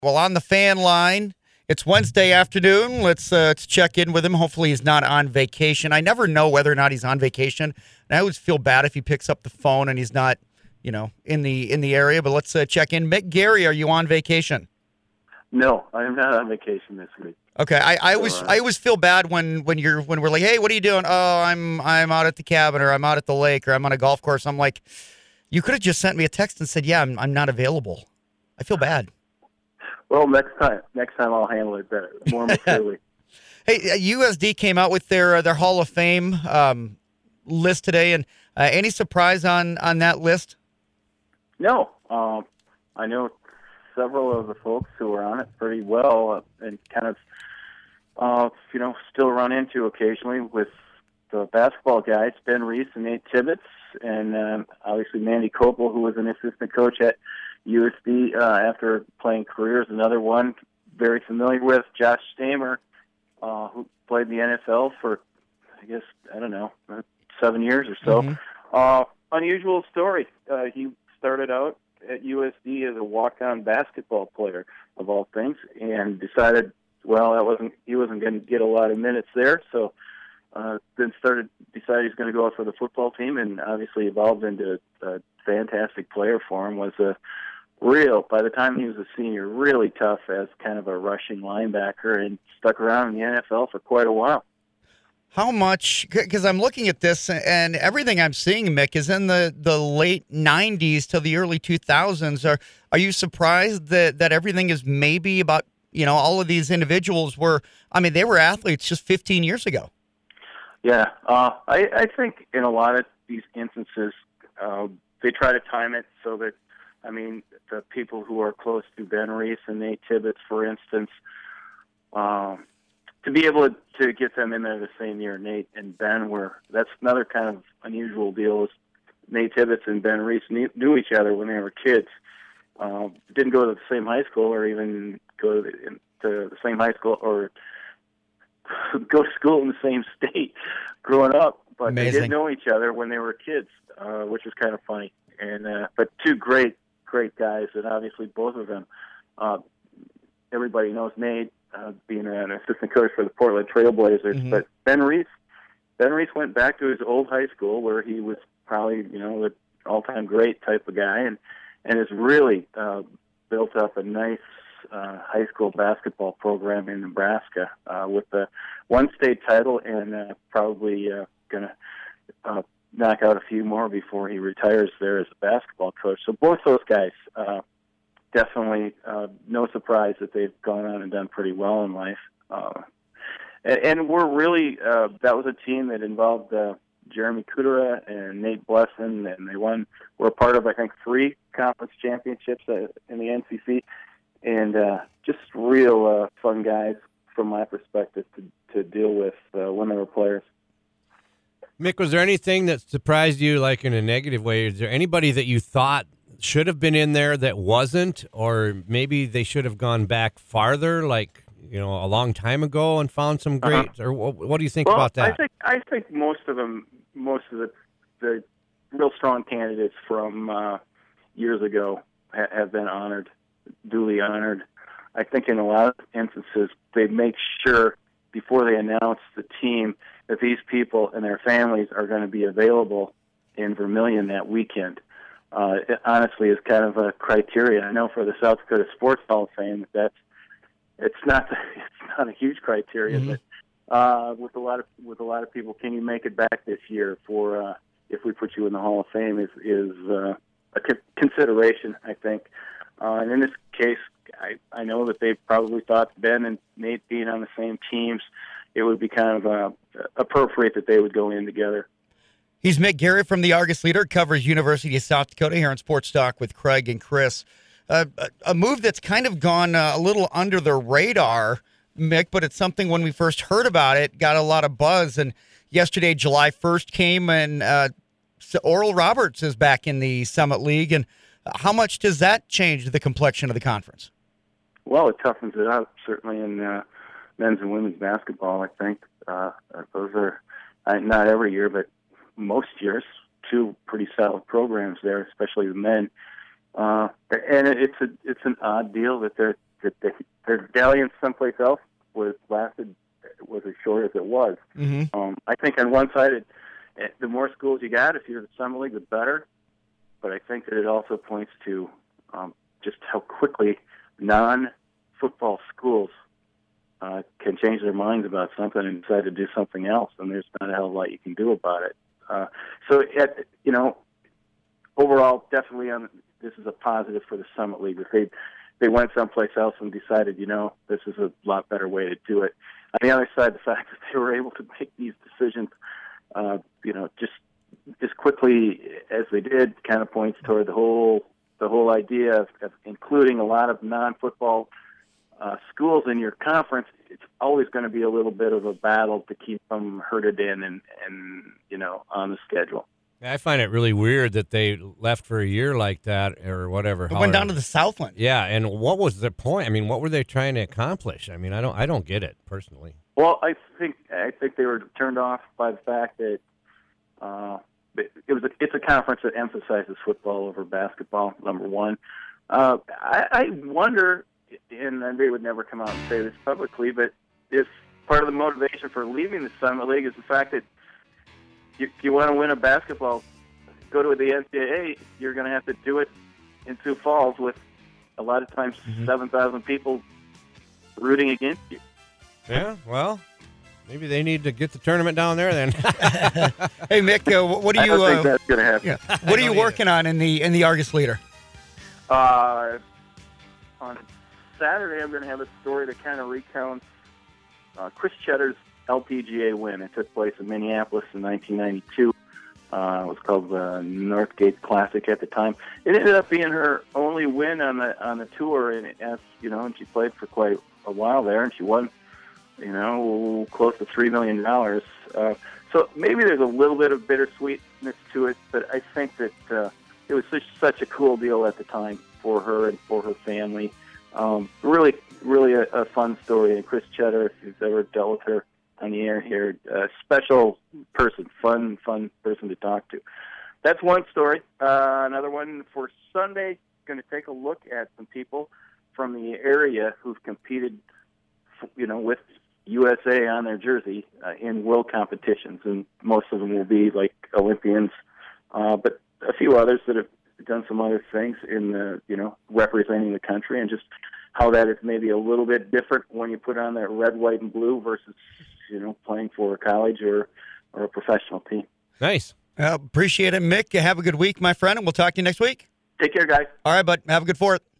Well, on the fan line, it's Wednesday afternoon. Let's check in with him. Hopefully, he's not on vacation. I never know whether or not he's on vacation, and I always feel bad if he picks up the phone and he's not, in the area. But let's check in. Mick Garry, are you on vacation? No, I am not on vacation this week. Okay, I always feel bad when we're like, hey, what are you doing? Oh, I'm out at the cabin, or I'm out at the lake, or I'm on a golf course. I'm like, you could have just sent me a text and said, yeah, I'm not available. I feel bad. Well, next time I'll handle it better, more maturely. Hey, USD came out with their Hall of Fame list today, and any surprise on that list? No, I know several of the folks who are on it pretty well, and kind of, still run into occasionally with the basketball guys, Ben Reese and Nate Tibbetts, and obviously Mandy Copel, who was an assistant coach at USD after playing careers. Another one very familiar with, Josh Stamer, who played in the NFL for, 7 years or so. Mm-hmm. Unusual story. He started out at USD as a walk-on basketball player, of all things, and decided, he wasn't going to get a lot of minutes there, so then decided he's going to go out for the football team, and obviously evolved into a fantastic player for him. Was by the time he was a senior, really tough as kind of a rushing linebacker, and stuck around in the NFL for quite a while. How much, because I'm looking at this, and everything I'm seeing, Mick, is in the late 90s to the early 2000s. Are you surprised that everything is maybe about, all of these individuals they were athletes just 15 years ago? Yeah, I think in a lot of these instances, they try to time it so that, the people who are close to Ben Reese and Nate Tibbetts, for instance, to be able to get them in there the same year, Nate and Ben that's another kind of unusual deal. Is Nate Tibbetts and Ben Reese knew each other when they were kids. Didn't go to the same high school, or even go to the same high school, or go to school in the same state growing up, but Amazing. They did know each other when they were kids, which was kind of funny. And but two great guys, and obviously both of them. Everybody knows Nate being an assistant coach for the Portland Trailblazers, Mm-hmm. but Ben Reese went back to his old high school where he was probably the all-time great type of guy, and has really built up a nice high school basketball program in Nebraska with the one state title, and probably going to knock out a few more before he retires there as a basketball coach. So both those guys, definitely no surprise that they've gone on and done pretty well in life. And we're really, that was a team that involved Jeremy Kudera and Nate Blesson, and were a part of, I think, 3 conference championships in the NCC. And just real fun guys from my perspective to deal with when they were players. Mick, was there anything that surprised you, like in a negative way? Is there anybody that you thought should have been in there that wasn't, or maybe they should have gone back farther, like a long time ago, and found some great? Or what do you think about that? I think most of the real strong candidates from years ago have been honored. Duly honored. I think in a lot of instances they make sure before they announce the team that these people and their families are going to be available in Vermillion that weekend. It honestly is kind of a criteria. I know for the South Dakota Sports Hall of Fame it's not a huge criteria, Mm-hmm. but with a lot of people, can you make it back this year for if we put you in the Hall of Fame is a consideration, I think. And in this case, I know that they probably thought Ben and Nate being on the same teams, it would be kind of appropriate that they would go in together. He's Mick Garry from the Argus Leader, covers University of South Dakota here on Sports Talk with Craig and Chris. A move that's kind of gone a little under the radar, Mick, but it's something when we first heard about it, got a lot of buzz. And yesterday, July 1st came, and Oral Roberts is back in the Summit League. And how much does that change the complexion of the conference? Well, it toughens it up, certainly in men's and women's basketball, I think. Those are, not every year, but most years, 2 pretty solid programs there, especially the men. And it's an odd deal that they're that their dalliance someplace else was as short as it was. I think on one side, the more schools you got, if you're the Summit League, the better. But I think that it also points to just how quickly non-football schools can change their minds about something and decide to do something else, and there's not a hell of a lot you can do about it. Overall, definitely this is a positive for the Summit League. If they went someplace else and decided, this is a lot better way to do it. On the other side, the fact that they were able to make these decisions, just as quickly as they did, kind of points toward the whole idea of including a lot of non-football schools in your conference. It's always going to be a little bit of a battle to keep them herded in and on the schedule. I find it really weird that they left for a year like that or whatever. It went down to the Southland. Yeah, and what was the point? I mean, what were they trying to accomplish? I mean, I don't get it personally. Well, I think they were turned off by the fact that it's a conference that emphasizes football over basketball. Number one, I wonder, and they would never come out and say this publicly, but if part of the motivation for leaving the Summit League is the fact that if you want to win a basketball, go to the NCAA, you're going to have to do it in Sioux Falls with a lot of times 7,000 people rooting against you. Yeah, well, maybe they need to get the tournament down there then. Hey, Mick, what are you? I don't think that's going to happen. Yeah. What are you working on in the Argus Leader? On Saturday, I'm going to have a story that kind of recounts Chris Cheddar's LPGA win. It took place in Minneapolis in 1992. It was called the Northgate Classic at the time. It ended up being her only win on the tour, and and she played for quite a while there, and she won, close to $3 million. So maybe there's a little bit of bittersweetness to it, but I think that it was such a cool deal at the time for her and for her family. Really, really a fun story. And Chris Cheddar, if you've ever dealt with her on the air here, special person, fun person to talk to. That's one story. Another one for Sunday, going to take a look at some people from the area who've competed, with USA on their jersey in world competitions, and most of them will be like Olympians, but a few others that have done some other things in representing the country, and just how that is maybe a little bit different when you put on that red, white, and blue versus playing for a college or a professional team. Nice. Appreciate it, Mick. Have a good week, my friend, and we'll talk to you next week. Take care, guys. All right, bud. Have a good fourth.